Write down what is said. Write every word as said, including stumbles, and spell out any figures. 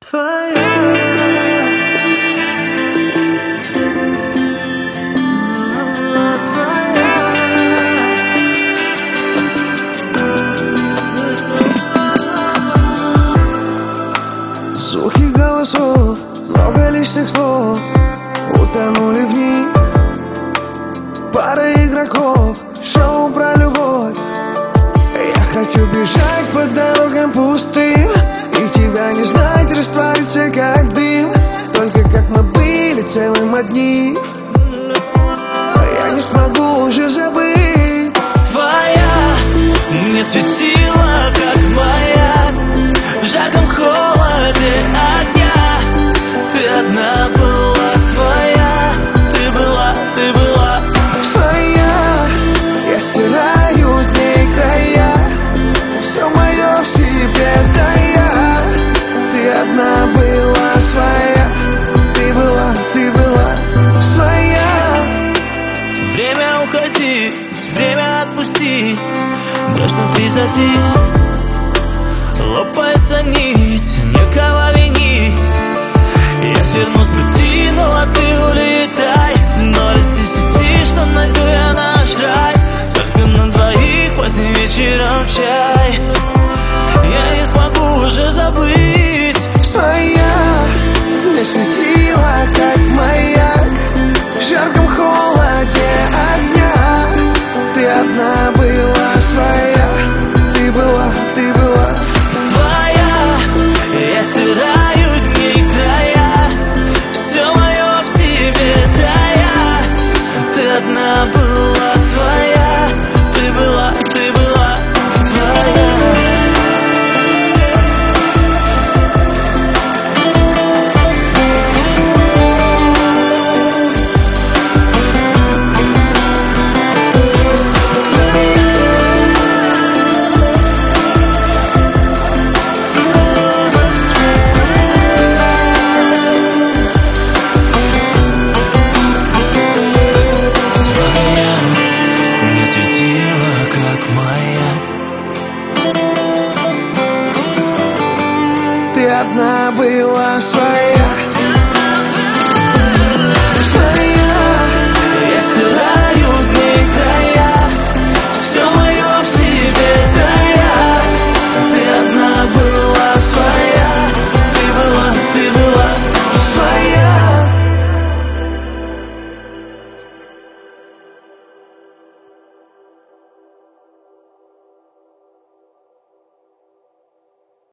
Звуки голосов, много лишних слов утонули в них. Пара игроков, шоу про любовь. Я хочу бежать по дорогам пустым и тебя не знать, раствориться как дым. Только как мы были целым одни, я не смогу уже забыть. Своя не светила, как маяк в жарком холоде огня. Ты одна была своя, ты была, ты была своя. Я стираю дней края, все мое в себе тая. Ты одна была своя, ты была, ты была своя. Время уходить, время отпустить. Дождь внутри затих, лопается нить, некого винить. Я сверну с пути, ну а ты улетай. Ноль из десяти, что найду я наш рай. Только на двоих поздним вечером чай. Я не смогу уже забыть. Своя не светила, как маяк в жарком холоде огня. Ты одна была своя, ты была, ты была своя. Я стираю дни края, все мое в себе тая. Ты одна была своя, ты была, ты была своя. Ты одна была своя, своя.